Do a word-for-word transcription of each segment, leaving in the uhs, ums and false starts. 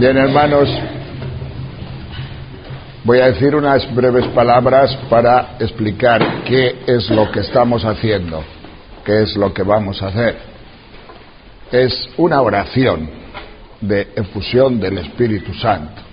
Bien, hermanos, voy a decir unas breves palabras para explicar qué es lo que estamos haciendo, qué es lo que vamos a hacer. Es una oración de efusión del Espíritu Santo,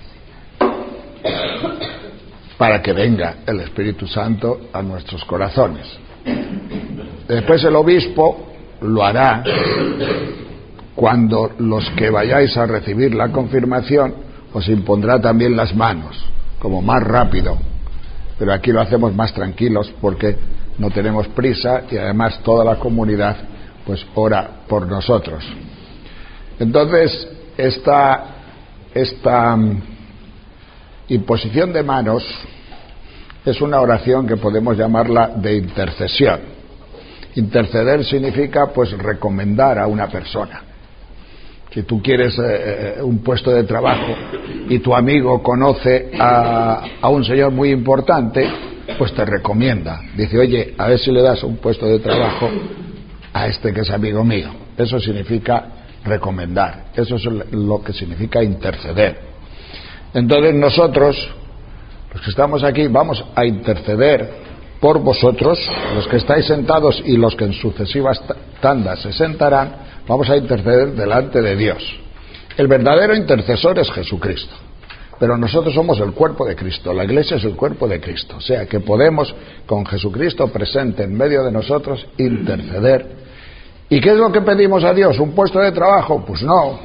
para que venga el Espíritu Santo a nuestros corazones. Después el obispo lo hará cuando los que vayáis a recibir la confirmación os impondrá también las manos, como más rápido, pero aquí lo hacemos más tranquilos porque no tenemos prisa y además toda la comunidad pues ora por nosotros. Entonces esta esta um, imposición de manos es una oración que podemos llamarla de intercesión. Interceder significa pues recomendar a una persona. Si tú quieres eh, un puesto de trabajo y tu amigo conoce a, a un señor muy importante, pues te recomienda. Dice, oye, a ver si le das un puesto de trabajo a este que es amigo mío. Eso significa recomendar. Eso es lo que significa interceder. Entonces nosotros, los que estamos aquí, vamos a interceder por vosotros, los que estáis sentados y los que en sucesivas tandas se sentarán. Vamos a interceder delante de Dios. El verdadero intercesor es Jesucristo, pero nosotros somos el cuerpo de Cristo, la Iglesia es el cuerpo de Cristo, o sea que podemos, con Jesucristo presente en medio de nosotros, interceder. ¿Y qué es lo que pedimos a Dios? ¿Un puesto de trabajo? Pues no.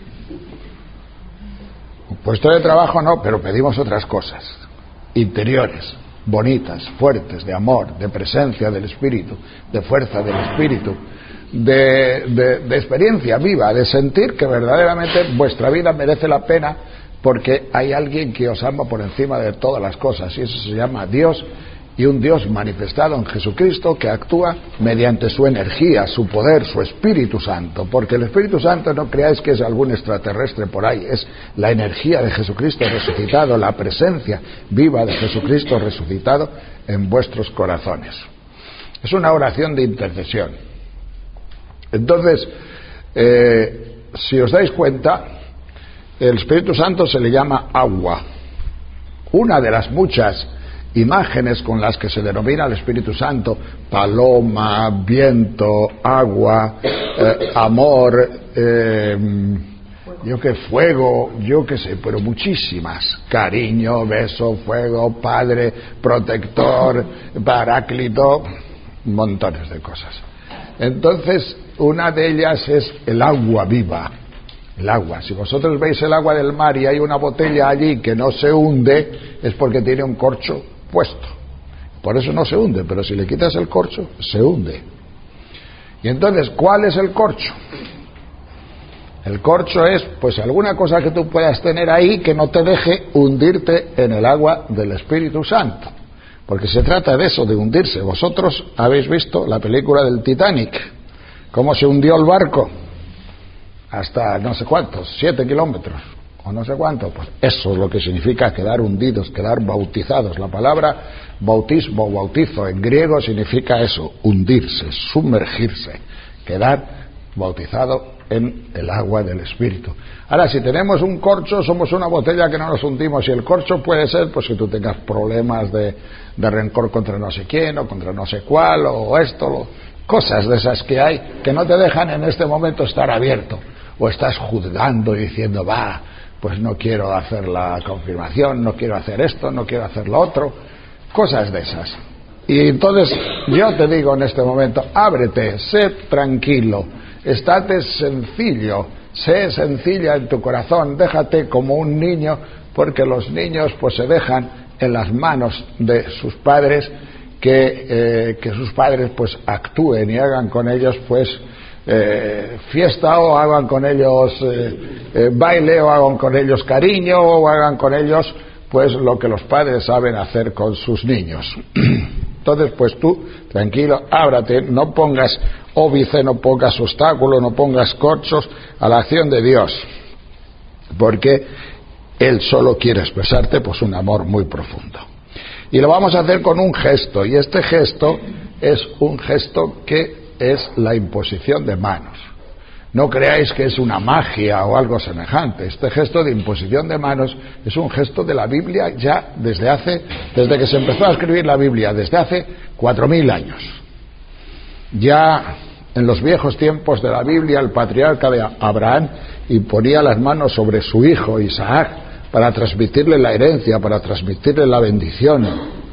Un puesto de trabajo no, pero pedimos otras cosas, interiores, bonitas, fuertes, de amor, de presencia del Espíritu, de fuerza del Espíritu, De, de, de experiencia viva, de sentir que verdaderamente vuestra vida merece la pena porque hay alguien que os ama por encima de todas las cosas, y eso se llama Dios, y un Dios manifestado en Jesucristo que actúa mediante su energía, su poder, su Espíritu Santo, porque el Espíritu Santo no creáis que es algún extraterrestre por ahí, es la energía de Jesucristo resucitado, la presencia viva de Jesucristo resucitado en vuestros corazones. Es una oración de intercesión. Entonces, eh, si os dais cuenta, el Espíritu Santo se le llama agua. Una de las muchas imágenes con las que se denomina el Espíritu Santo, paloma, viento, agua, eh, amor, eh, yo que fuego, yo que sé, pero muchísimas, cariño, beso, fuego, padre, protector, paráclito, montones de cosas. Entonces, una de ellas es el agua viva, el agua. Si vosotros veis el agua del mar y hay una botella allí que no se hunde, es porque tiene un corcho puesto. Por eso no se hunde, pero si le quitas el corcho, se hunde. Y entonces, ¿cuál es el corcho? El corcho es, pues, alguna cosa que tú puedas tener ahí que no te deje hundirte en el agua del Espíritu Santo. Porque se trata de eso, de hundirse. Vosotros habéis visto la película del Titanic, cómo se hundió el barco hasta no sé cuántos, siete kilómetros o no sé cuánto. Pues eso es lo que significa quedar hundidos, quedar bautizados. La palabra bautismo o bautizo en griego significa eso, hundirse, sumergirse, quedar bautizado en el agua del Espíritu. Ahora, si tenemos un corcho, somos una botella que no nos hundimos, y el corcho puede ser pues que tú tengas problemas de, de rencor contra no sé quién o contra no sé cuál o esto, lo, cosas de esas que hay que no te dejan en este momento estar abierto, o estás juzgando y diciendo, va, pues no quiero hacer la confirmación, no quiero hacer esto, no quiero hacer lo otro, cosas de esas. Y entonces yo te digo en este momento, ábrete, sé tranquilo, estate sencillo, sé sencilla en tu corazón, déjate como un niño, porque los niños pues se dejan en las manos de sus padres, que, eh, que sus padres pues actúen y hagan con ellos pues eh, fiesta, o hagan con ellos eh, eh, baile, o hagan con ellos cariño, o hagan con ellos pues lo que los padres saben hacer con sus niños. Entonces pues tú, tranquilo, ábrate, no pongas óbice, no pongas obstáculos, no pongas corchos a la acción de Dios, porque Él solo quiere expresarte pues un amor muy profundo. Y lo vamos a hacer con un gesto, y este gesto es un gesto que es la imposición de manos. No creáis que es una magia o algo semejante. Este gesto de imposición de manos es un gesto de la Biblia ya desde hace, desde que se empezó a escribir la Biblia, desde hace cuatro mil años. Ya en los viejos tiempos de la Biblia, el patriarca de Abraham imponía las manos sobre su hijo Isaac para transmitirle la herencia, para transmitirle la bendición.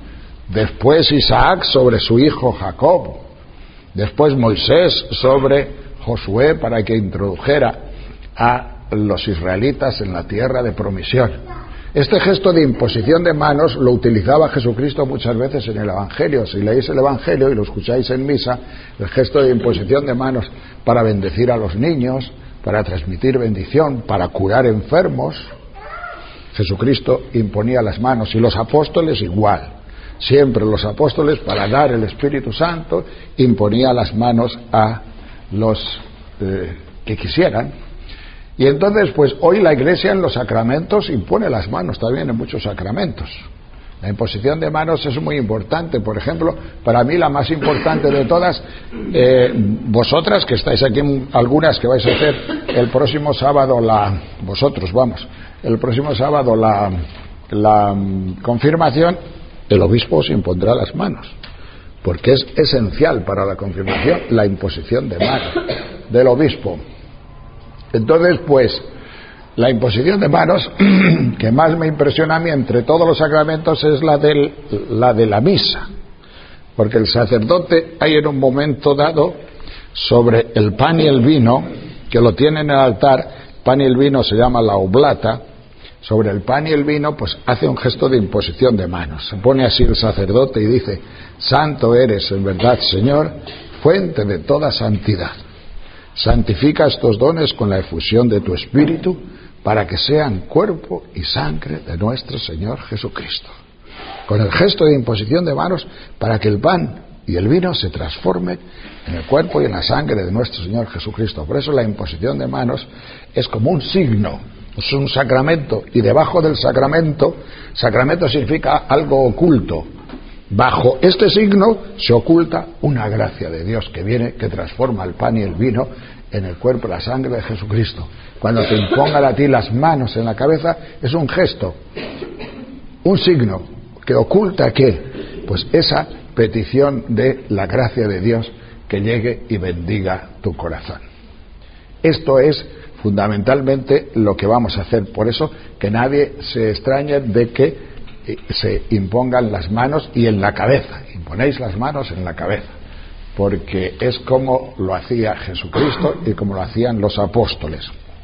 Después Isaac sobre su hijo Jacob. Después Moisés sobre Josué para que introdujera a los israelitas en la tierra de promisión. Este gesto de imposición de manos lo utilizaba Jesucristo muchas veces en el Evangelio. Si leéis el Evangelio y lo escucháis en misa, el gesto de imposición de manos para bendecir a los niños, para transmitir bendición, para curar enfermos, Jesucristo imponía las manos, y los apóstoles igual. Siempre los apóstoles, para dar el Espíritu Santo, imponía las manos a los eh, que quisieran. Y entonces, pues hoy la Iglesia en los sacramentos impone las manos también en muchos sacramentos. La imposición de manos es muy importante. Por ejemplo, para mí la más importante de todas, eh, vosotras que estáis aquí, algunas que vais a hacer el próximo sábado la, vosotros vamos, el próximo sábado la, la confirmación, el obispo os impondrá las manos, porque es esencial para la confirmación la imposición de manos del obispo. Entonces, pues, la imposición de manos que más me impresiona a mí entre todos los sacramentos es la, del, la de la misa, porque el sacerdote hay en un momento dado sobre el pan y el vino, que lo tiene en el altar, pan y el vino se llama la oblata. Sobre el pan y el vino, pues hace un gesto de imposición de manos. Se pone así el sacerdote y dice: Santo eres en verdad, Señor, fuente de toda santidad. Santifica estos dones con la efusión de tu Espíritu, para que sean cuerpo y sangre de nuestro Señor Jesucristo. Con el gesto de imposición de manos, para que el pan y el vino se transformen en el cuerpo y en la sangre de nuestro Señor Jesucristo. Por eso la imposición de manos es como un signo, es un sacramento, y debajo del sacramento, sacramento significa algo oculto. Bajo este signo se oculta una gracia de Dios que viene, que transforma el pan y el vino en el cuerpo y la sangre de Jesucristo. Cuando te impongan a ti las manos en la cabeza, es un gesto, un signo que oculta ¿qué? Pues esa petición de la gracia de Dios que llegue y bendiga tu corazón. Esto es fundamentalmente lo que vamos a hacer. Por eso que nadie se extrañe de que se impongan las manos y en la cabeza. Imponéis las manos en la cabeza, porque es como lo hacía Jesucristo y como lo hacían los apóstoles.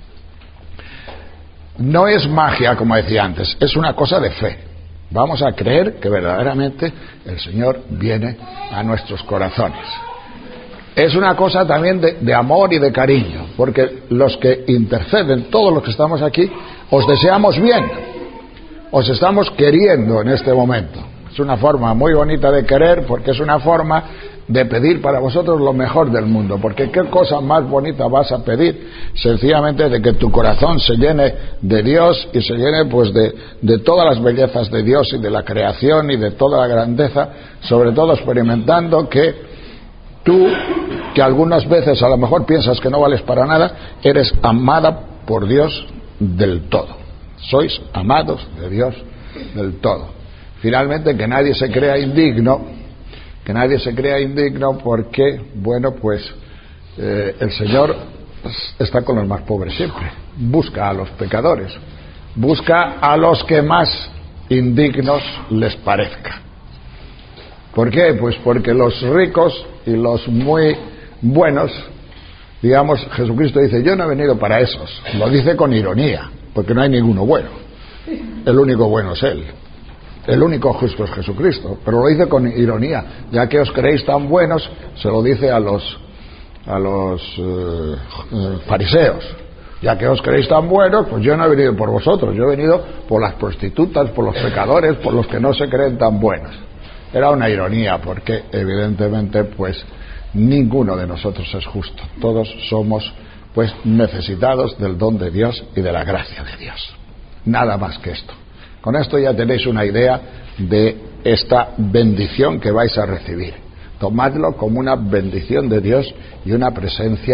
No es magia, como decía antes, es una cosa de fe. Vamos a creer que verdaderamente el Señor viene a nuestros corazones. Es una cosa también de, de amor y de cariño, porque los que interceden, todos los que estamos aquí, os deseamos bien, os estamos queriendo en este momento. Es una forma muy bonita de querer, porque es una forma de pedir para vosotros lo mejor del mundo, porque qué cosa más bonita vas a pedir, sencillamente de que tu corazón se llene de Dios y se llene pues de, de todas las bellezas de Dios y de la creación y de toda la grandeza, sobre todo experimentando que tú, que algunas veces a lo mejor piensas que no vales para nada, eres amada por Dios del todo. Sois amados de Dios del todo. Finalmente, que nadie se crea indigno, que nadie se crea indigno porque, bueno, pues eh, el Señor está con los más pobres siempre. Busca a los pecadores, busca a los que más indignos les parezca. ¿Por qué? Pues porque los ricos y los muy buenos, digamos, Jesucristo dice: yo no he venido para esos. Lo dice con ironía, porque no hay ninguno bueno. El único bueno es Él. El único justo es Jesucristo, pero lo dice con ironía. Ya que os creéis tan buenos, se lo dice a los a los eh, eh, fariseos. Ya que os creéis tan buenos, pues yo no he venido por vosotros, yo he venido por las prostitutas, por los pecadores, por los que no se creen tan buenos. Era una ironía, porque evidentemente pues ninguno de nosotros es justo. Todos somos pues necesitados del don de Dios y de la gracia de Dios. Nada más que esto. Con esto ya tenéis una idea de esta bendición que vais a recibir. Tomadlo como una bendición de Dios y una presencia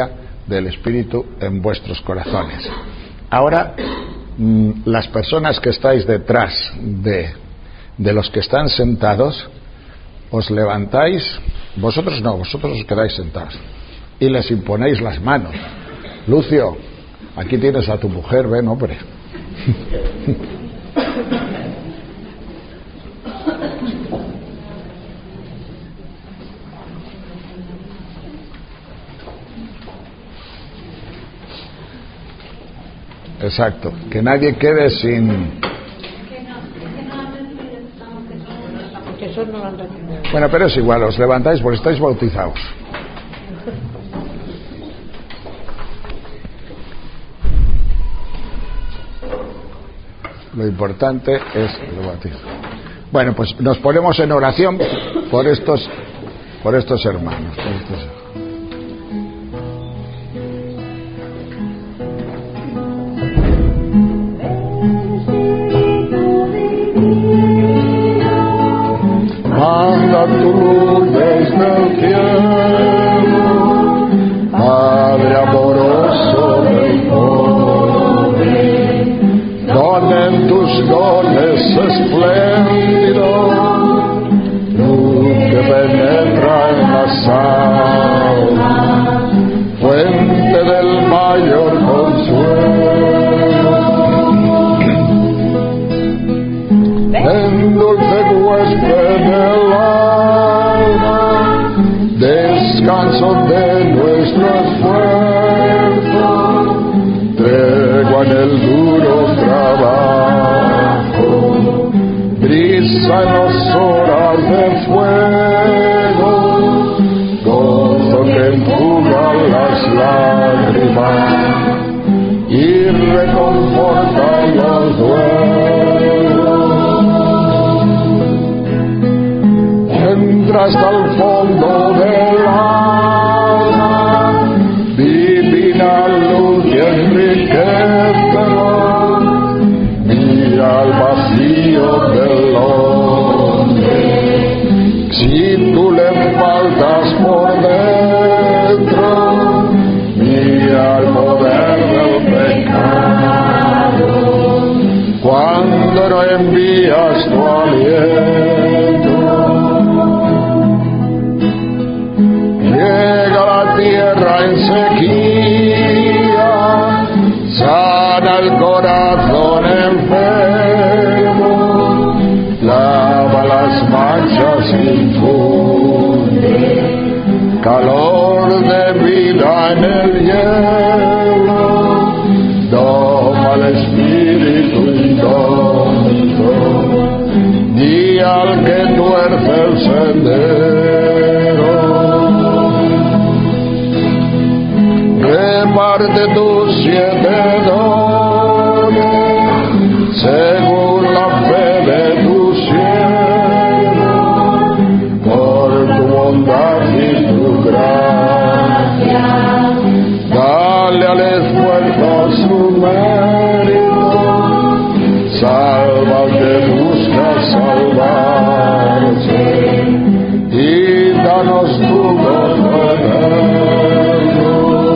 del Espíritu en vuestros corazones. Ahora, mmm, las personas que estáis detrás de, de los que están sentados, os levantáis, vosotros no, vosotros os quedáis sentados, y les imponéis las manos. Lucio, aquí tienes a tu mujer, ven, hombre. Exacto, que nadie quede sin... Bueno, pero es igual, os levantáis porque estáis bautizados. Lo importante es el bautismo. Bueno, pues nos ponemos en oración por estos, por estos hermanos. Por estos... Manda tu luz desde el cielo, Padre amoroso del pobre, don en tus dones espléndido, luz que penetra en las almas, fuente del mayor consuelo. En dulce huésped del alma, descanso de nuestro esfuerzo, tregua en el duro trabajo, brisa en las horas de fuego, gozo que enjuga las lágrimas y reconforta los duelos. Entra hasta el fondo del alma, divina luz y enriquecedor, mira al vacío del hombre, si tú le faltas por dentro, mira al poder del pecado, cuando no envías tu aliento. Llega la tierra en sequía, sana el corazón enfermo, lava las manchas, infunde calor de vida en el hielo, doma el espíritu indómito, di al que tuerce el sendero. Reparte tus siete dones según la fe de tu siervo, por tu bondad y tu gracia, dale al esfuerzo su mérito, salva al que busca salvarse y danos tu gozo eterno.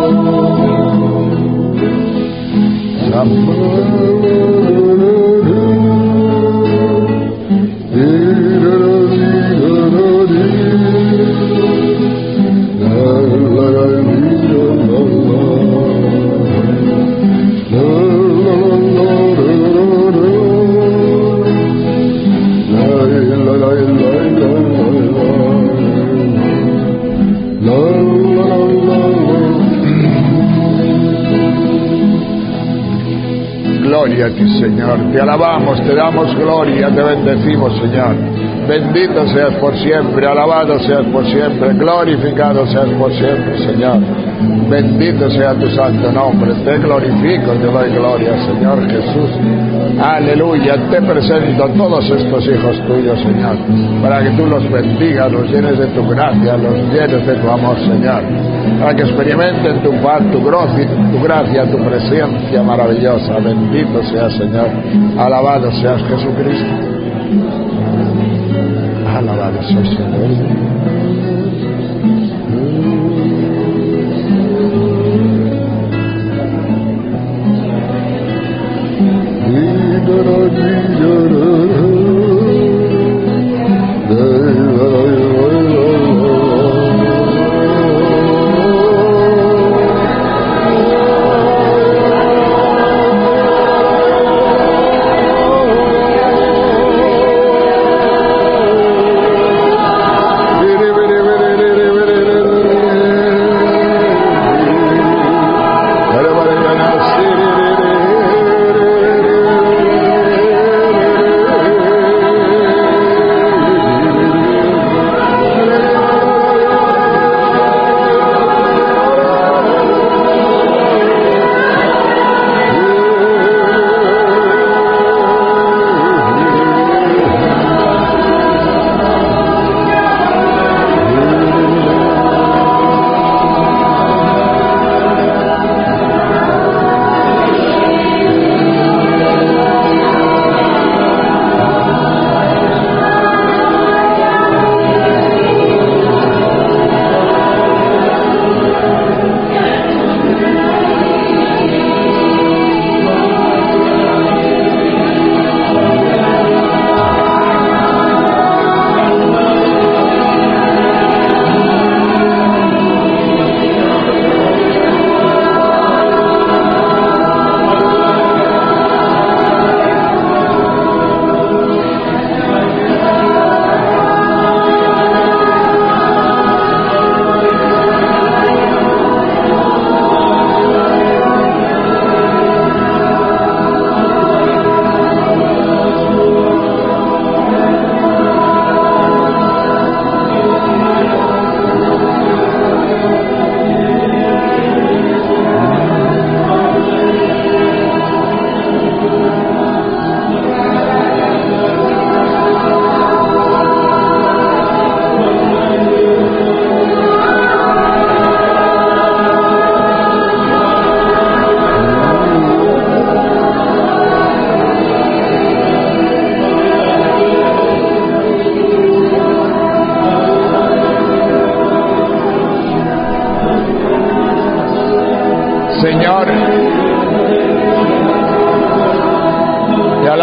Gloria a ti, Señor, te alabamos, te damos gloria, te bendecimos, Señor. Bendito seas por siempre, alabado seas por siempre, glorificado seas por siempre, Señor. Bendito sea tu santo nombre, te glorifico, te doy gloria, Señor Jesús. Aleluya, te presento todos estos hijos tuyos, Señor, para que tú los bendigas, los llenes de tu gracia, los llenes de tu amor, Señor, para que experimenten tu paz, tu gracia, tu gracia, tu presencia maravillosa. Bendito seas, Señor, alabado seas Jesucristo. Alabado seas, Señor.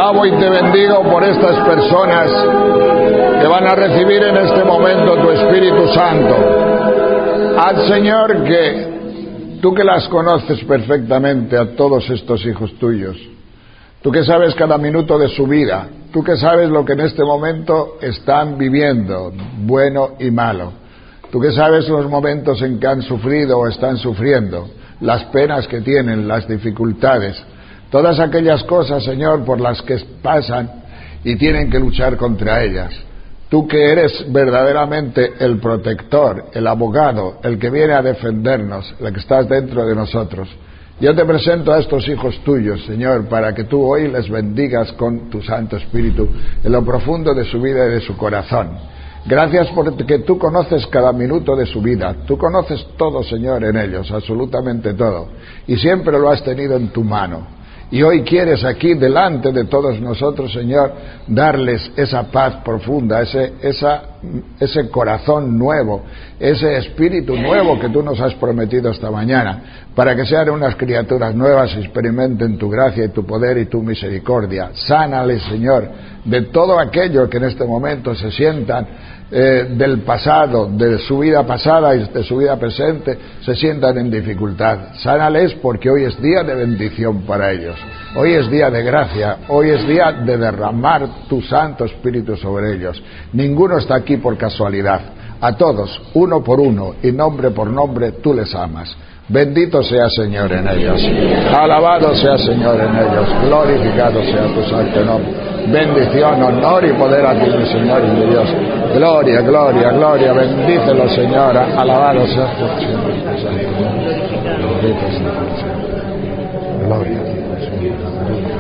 alabo y te bendigo por estas personas que van a recibir en este momento tu Espíritu Santo. Haz, Señor, que tú que las conoces perfectamente a todos estos hijos tuyos, tú que sabes cada minuto de su vida, tú que sabes lo que en este momento están viviendo, bueno y malo, tú que sabes los momentos en que han sufrido o están sufriendo, las penas que tienen, las dificultades, todas aquellas cosas, Señor, por las que pasan y tienen que luchar contra ellas. Tú que eres verdaderamente el protector, el abogado, el que viene a defendernos, el que estás dentro de nosotros. Yo te presento a estos hijos tuyos, Señor, para que tú hoy les bendigas con tu Santo Espíritu en lo profundo de su vida y de su corazón. Gracias porque tú conoces cada minuto de su vida. Tú conoces todo, Señor, en ellos, absolutamente todo. Y siempre lo has tenido en tu mano. Y hoy quieres aquí, delante de todos nosotros, Señor, darles esa paz profunda, ese, esa, ese corazón nuevo, ese espíritu nuevo que tú nos has prometido esta mañana, para que sean unas criaturas nuevas y experimenten tu gracia y tu poder y tu misericordia. Sánales, Señor, de todo aquello que en este momento se sientan eh, del pasado, de su vida pasada y de su vida presente, se sientan en dificultad. Sánales porque hoy es día de bendición para ellos. Hoy es día de gracia, hoy es día de derramar tu Santo Espíritu sobre ellos. Ninguno está aquí por casualidad. A todos, uno por uno y nombre por nombre, tú les amas. Bendito sea, Señor, en ellos. Alabado sea, Señor, en ellos. Glorificado sea tu santo nombre. Bendición, honor y poder a ti, mi Señor y mi Dios. Gloria, gloria, gloria. Bendícelo, Señor. Alabado sea tu santo nombre. Bendito sea tu Señor. Gloria a ti, Señor.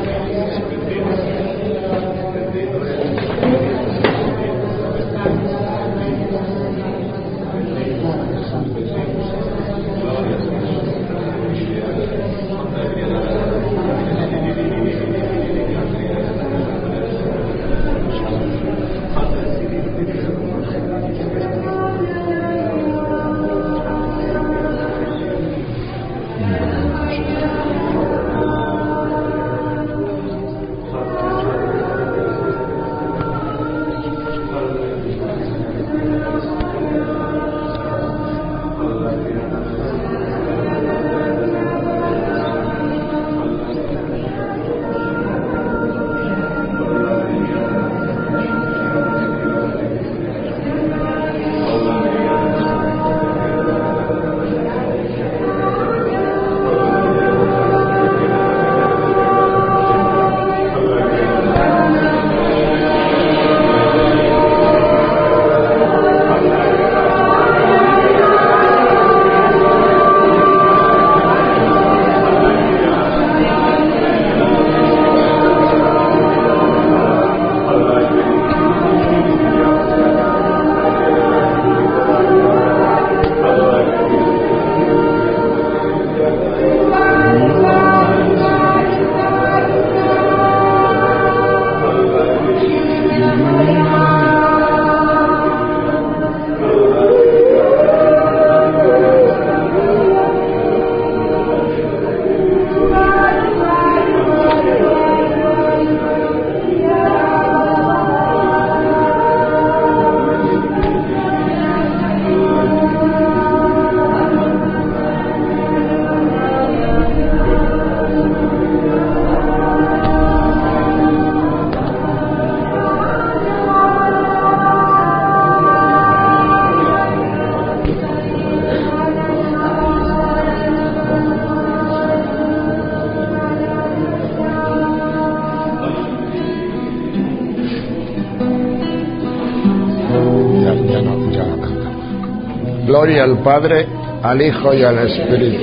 Gloria al Padre, al Hijo y al Espíritu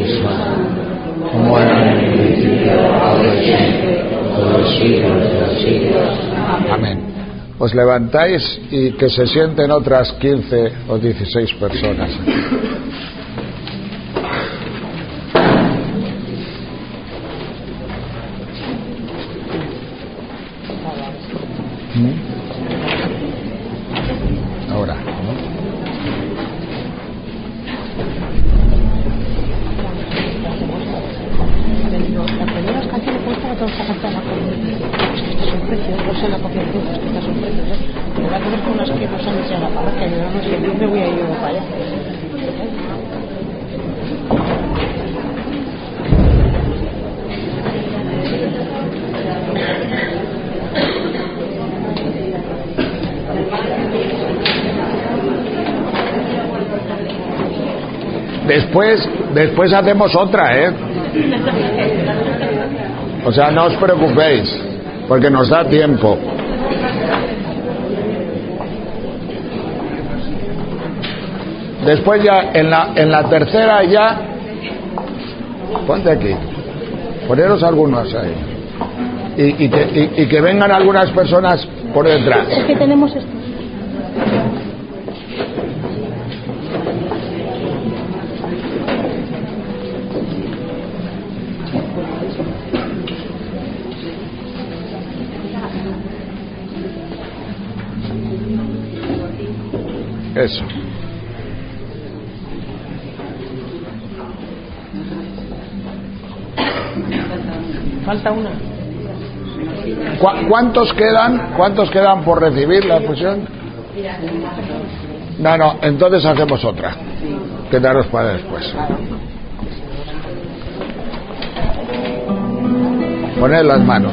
Santo, como era en el principio, ahora y siempre, por los siglos de los siglos. Amén. Os levantáis y que se sienten otras quince o dieciséis personas. Ahora, ¿no? La primera canción que puesta la tengo que cantar la voy a ir yo para allá. Después, después hacemos otra, ¿eh? O sea, no os preocupéis, porque nos da tiempo. Después ya, en la, en la tercera ya, ponte aquí, poneros algunos ahí, y, y, que, y, y que vengan algunas personas por detrás. Es que tenemos esto. Eso. Falta una. ¿Cu- ¿Cuántos quedan? ¿Cuántos quedan por recibir la fusión? No, no, entonces hacemos otra. Quedaros para después. Poned las manos.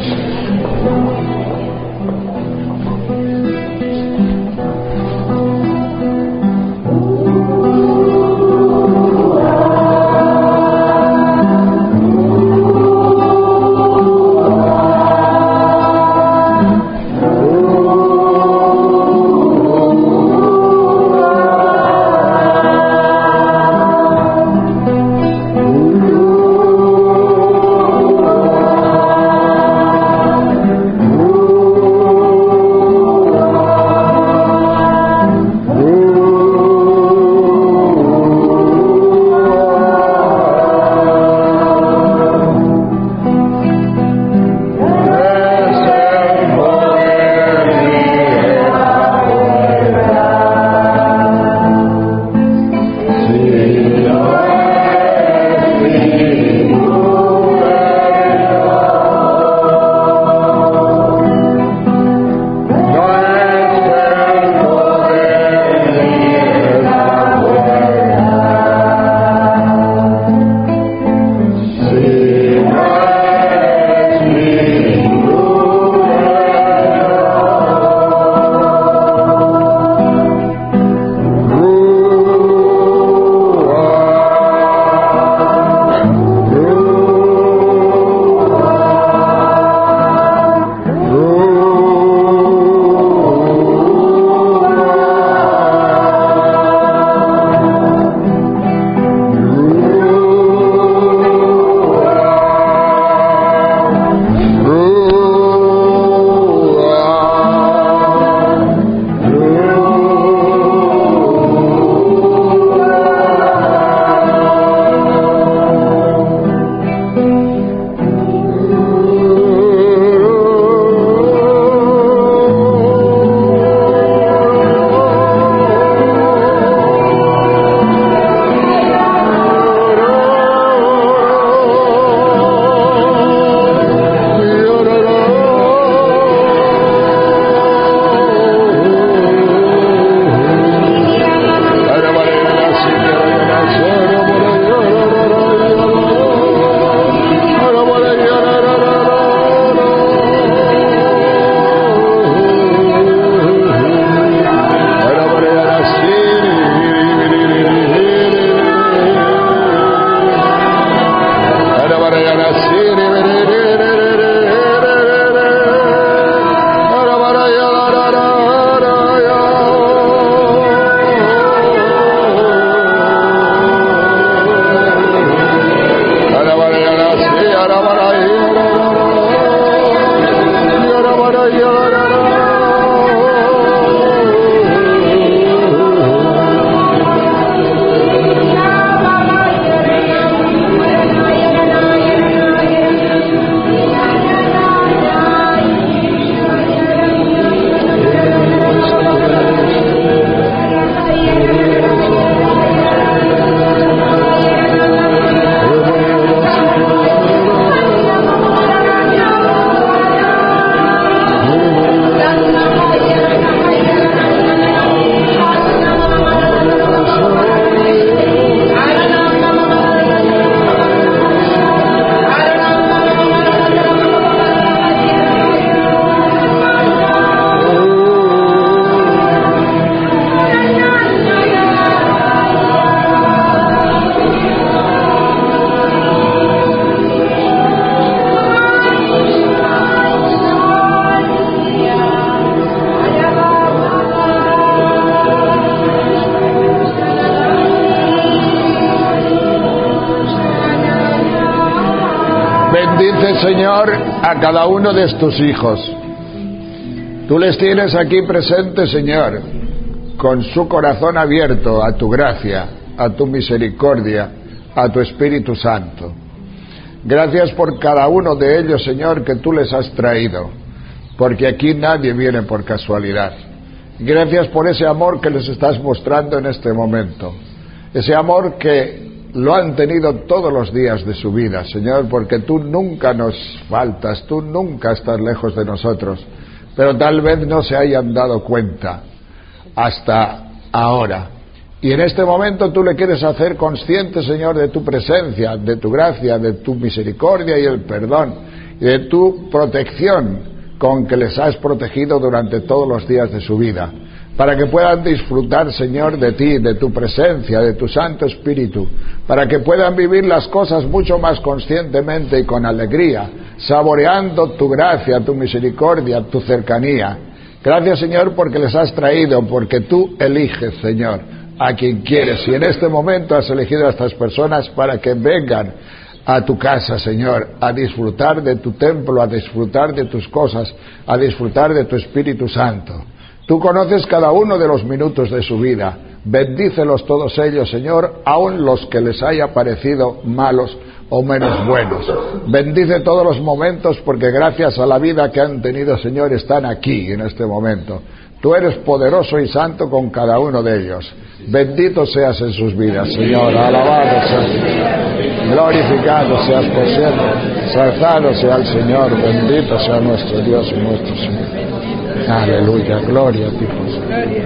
Bendice, Señor, a cada uno de tus hijos. Tú les tienes aquí presentes, Señor, con su corazón abierto a tu gracia, a tu misericordia, a tu Espíritu Santo. Gracias por cada uno de ellos, Señor, que tú les has traído, porque aquí nadie viene por casualidad. Gracias por ese amor que les estás mostrando en este momento, ese amor que lo han tenido todos los días de su vida, Señor, porque tú nunca nos faltas, tú nunca estás lejos de nosotros, pero tal vez no se hayan dado cuenta hasta ahora. Y en este momento tú le quieres hacer consciente, Señor, de tu presencia, de tu gracia, de tu misericordia y el perdón, y de tu protección con que les has protegido durante todos los días de su vida, para que puedan disfrutar, Señor, de ti, de tu presencia, de tu Santo Espíritu, para que puedan vivir las cosas mucho más conscientemente y con alegría, saboreando tu gracia, tu misericordia, tu cercanía. Gracias, Señor, porque les has traído, porque tú eliges, Señor, a quien quieres, y en este momento has elegido a estas personas para que vengan a tu casa, Señor, a disfrutar de tu templo, a disfrutar de tus cosas, a disfrutar de tu Espíritu Santo. Tú conoces cada uno de los minutos de su vida. Bendícelos todos ellos, Señor, aun los que les haya parecido malos o menos buenos. Bendice todos los momentos, porque gracias a la vida que han tenido, Señor, están aquí en este momento. Tú eres poderoso y santo con cada uno de ellos. Bendito seas en sus vidas, Señor. Alabado seas, glorificado seas por siempre. Exaltado sea el Señor. Bendito sea nuestro Dios y nuestro Señor. Aleluya. Gloria a ti, Jesús.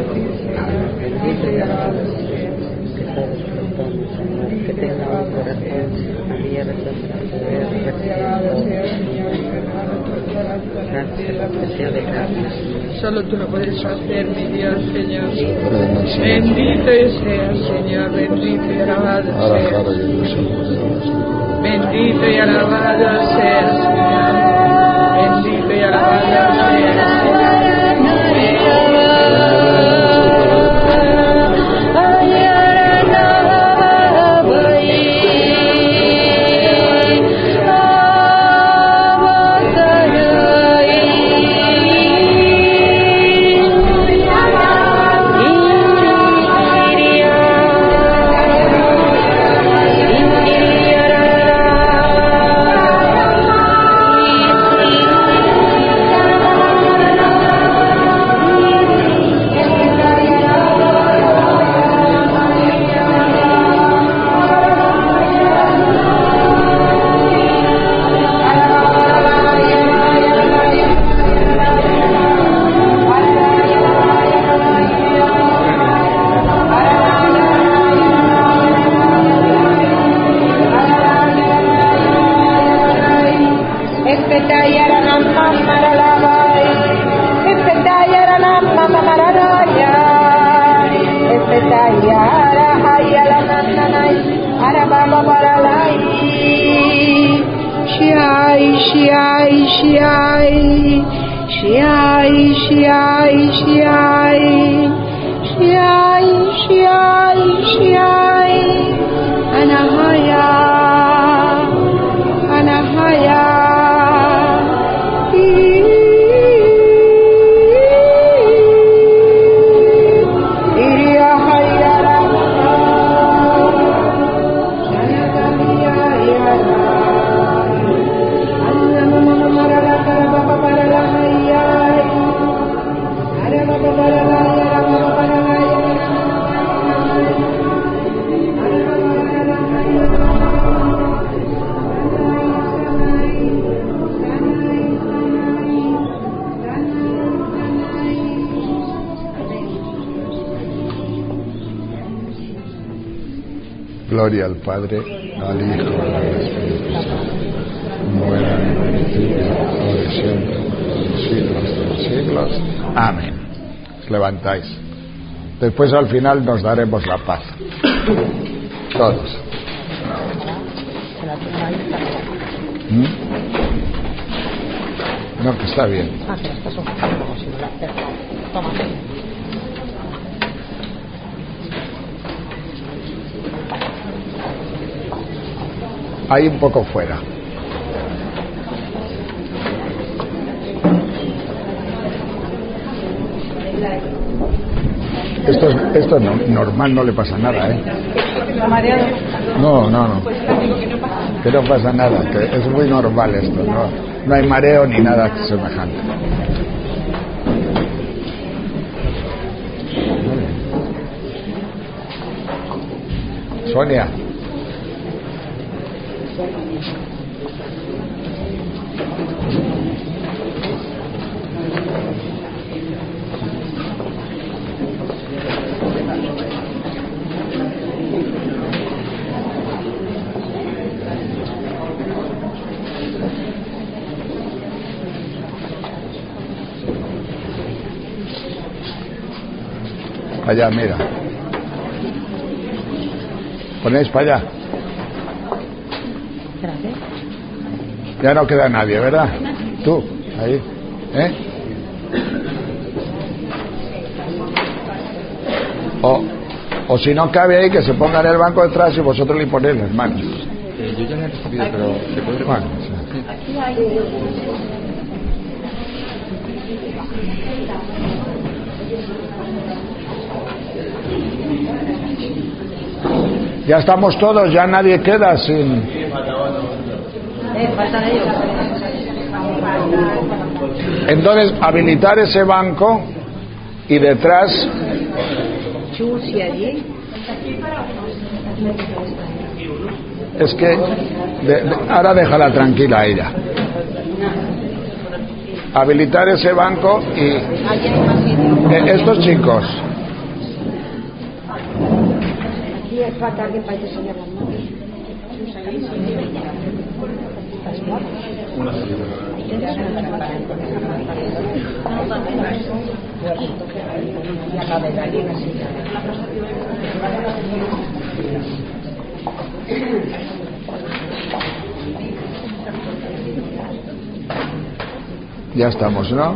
Que tenga un corazón abierto para poder recibir. Gracias, que sea de gracias. Solo tú lo puedes hacer, mi Dios, Señor. Bendito seas, Señor, bendito y alabado seas. Bendito y alabado seas, Señor. Bendito y alabado seas, Señor. Gloria al Padre, al Hijo y al Espíritu Santo, como era en el principio, ahora y siempre, por los siglos de los siglos. Amén. Os levantáis. Después al final nos daremos la paz. Todos. ¿Mm? No, que está bien. Ah, pero estás ocupando como si no la acerco. Toma. Ahí un poco fuera. Esto es, esto es no, normal, no le pasa nada, ¿eh? No, no, no. Que no pasa nada, que es muy normal esto, no, no hay mareo ni nada semejante. Sonia. Allá, mira. Ponéis para allá. Ya no queda nadie, ¿verdad? Tú, ahí. ¿Eh? O, o si no cabe ahí, que se ponga en el banco detrás y vosotros le ponéis las manos. Eh, yo ya me he recibido, pero ¿se puede bueno, sí. Ya estamos todos, ya nadie queda sin... Entonces, habilitar ese banco y detrás... Es que... De, de, ahora déjala tranquila ella. Habilitar ese banco y... Eh, estos chicos... Falta alguien para enseñar las manos. Ya estamos, ¿no?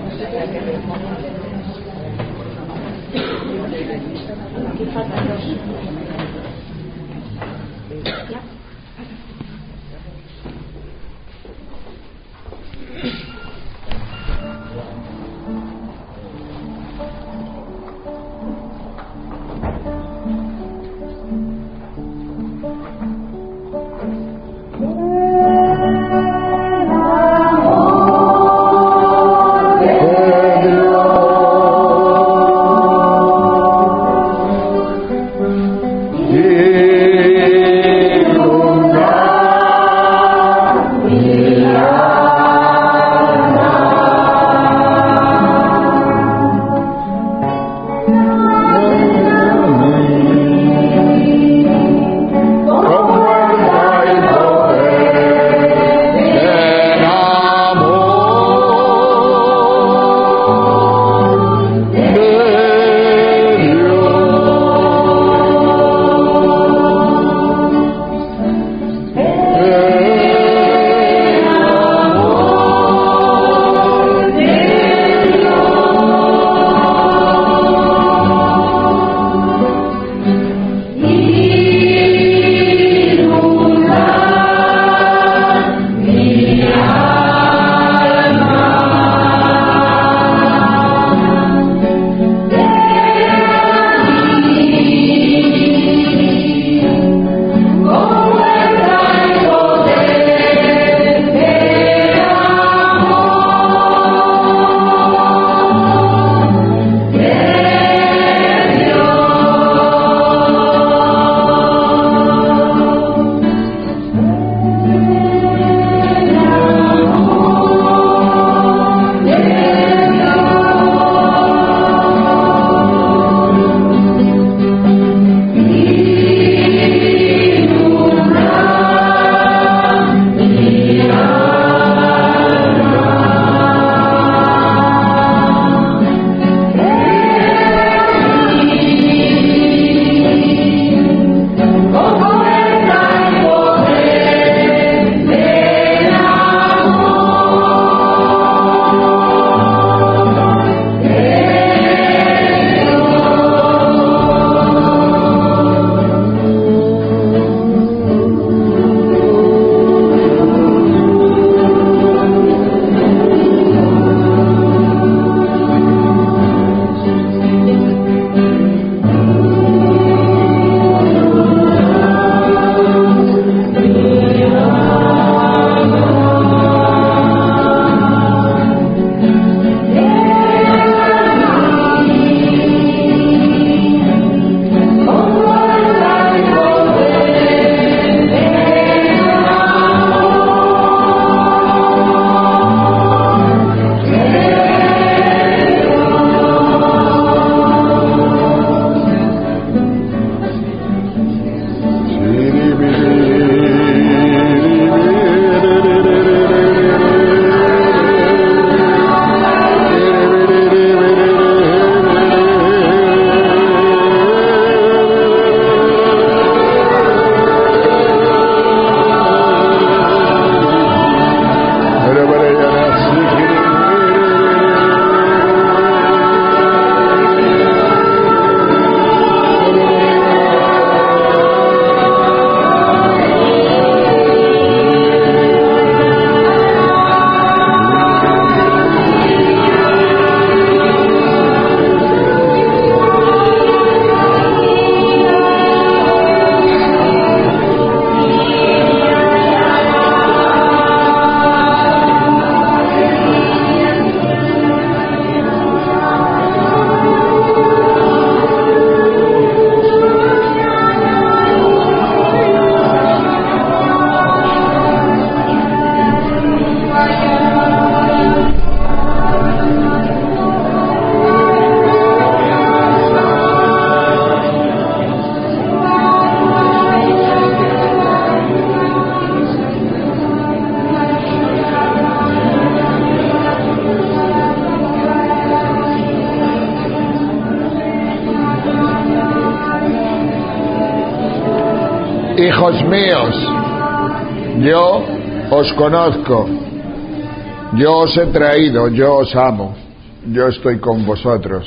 Hijos míos, yo os conozco, yo os he traído, yo os amo, yo estoy con vosotros.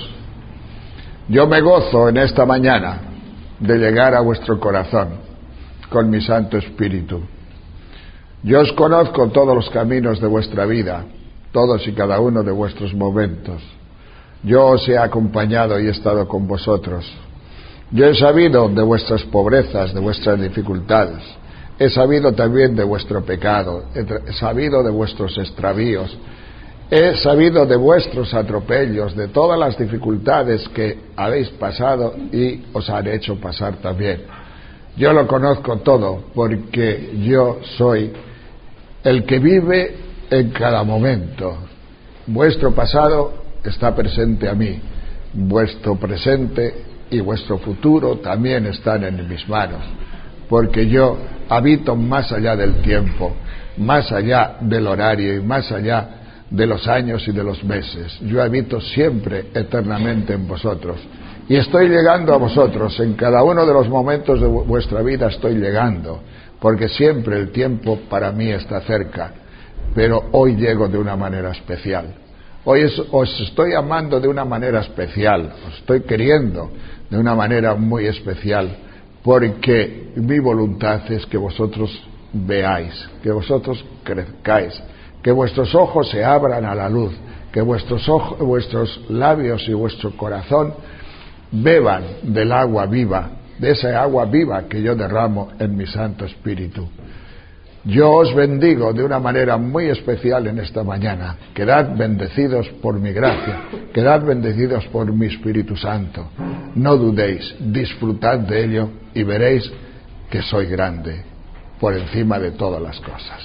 Yo me gozo en esta mañana de llegar a vuestro corazón con mi Santo Espíritu. Yo os conozco todos los caminos de vuestra vida, todos y cada uno de vuestros momentos. Yo os he acompañado y he estado con vosotros. Yo he sabido de vuestras pobrezas, de vuestras dificultades. He sabido también de vuestro pecado. He sabido de vuestros extravíos. He sabido de vuestros atropellos, de todas las dificultades que habéis pasado y os han hecho pasar también. Yo lo conozco todo porque yo soy el que vive en cada momento. Vuestro pasado está presente a mí. Vuestro presente y vuestro futuro también están en mis manos, porque yo habito más allá del tiempo, más allá del horario y más allá de los años y de los meses. Yo habito siempre eternamente en vosotros y estoy llegando a vosotros en cada uno de los momentos de vuestra vida. Estoy llegando porque siempre el tiempo para mí está cerca, pero hoy llego de una manera especial. Hoy es, os estoy amando de una manera especial, os estoy queriendo de una manera muy especial, porque mi voluntad es que vosotros veáis, que vosotros crezcáis, que vuestros ojos se abran a la luz, que vuestros ojos, vuestros labios y vuestro corazón beban del agua viva, de esa agua viva que yo derramo en mi Santo Espíritu. Yo os bendigo de una manera muy especial en esta mañana. Quedad bendecidos por mi gracia, quedad bendecidos por mi Espíritu Santo. No dudéis, disfrutad de ello y veréis que soy grande por encima de todas las cosas.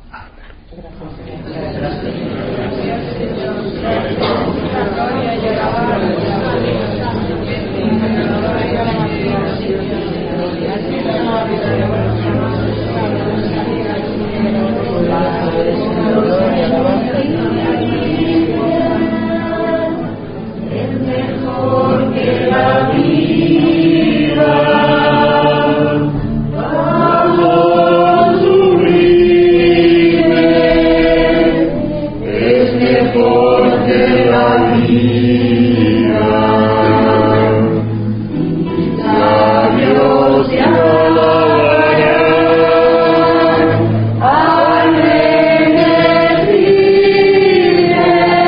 Es mejor que la vida, vamos sublime, es mejor que la vida, mis labios te alabarán al bendecirte,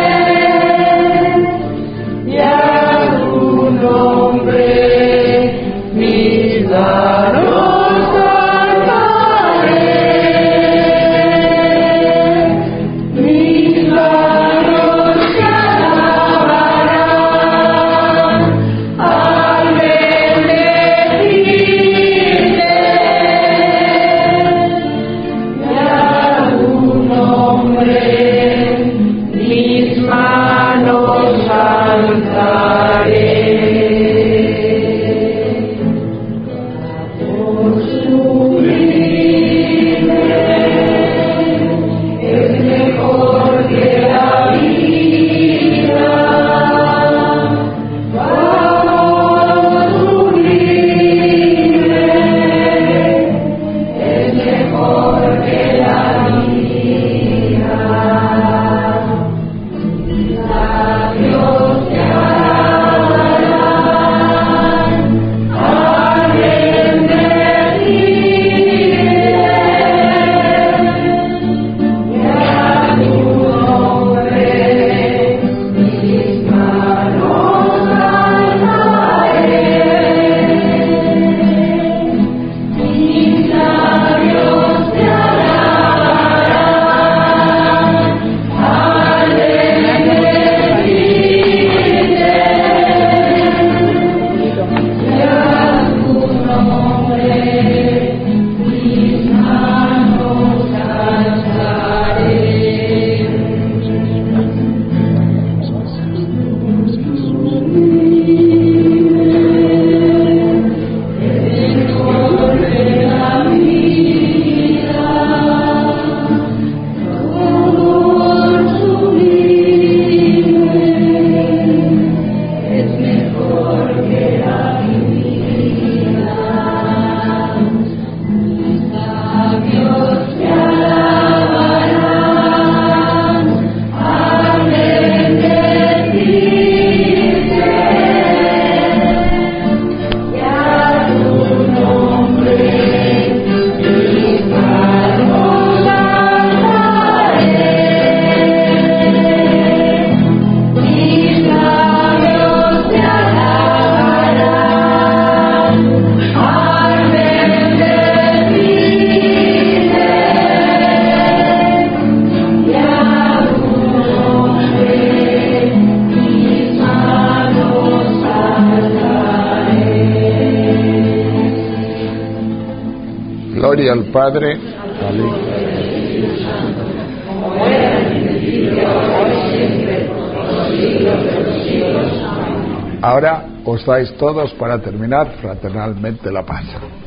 y a tu nombre mis labios cantaré, mis labios te alabarán al bendecirte, y a tu nombre mis manos alzaré. Gloria al Padre, al Hijo. Ahora os dais todos para terminar fraternalmente la paz.